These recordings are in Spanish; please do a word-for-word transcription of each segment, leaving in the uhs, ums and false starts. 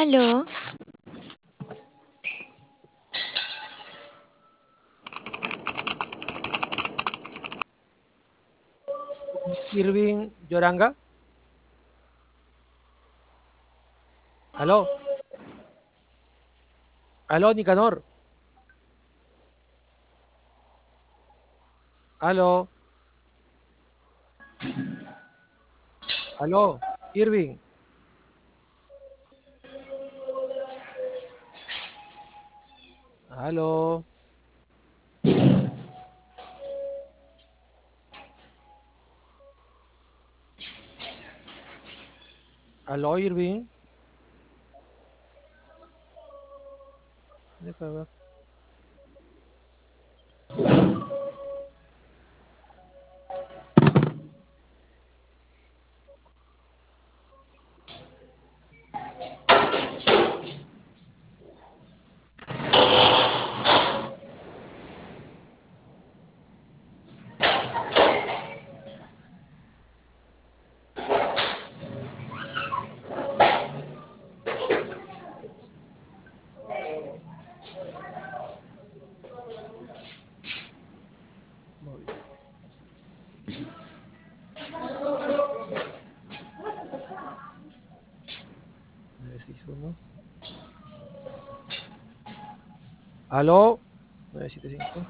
Aló, Irving Lloranga. Aló, aló, Nicanor. Aló, aló, Irving. Aló, aló, Irving. Deja ver. Móvil. nueve seis uno. Aló, nueve siete cinco.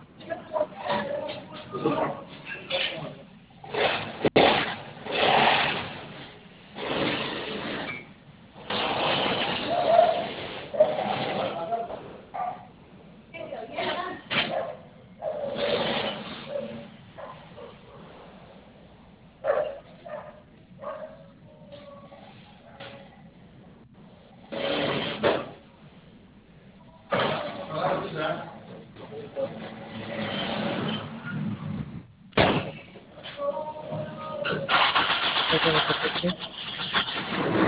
Voy a conectarte aquí.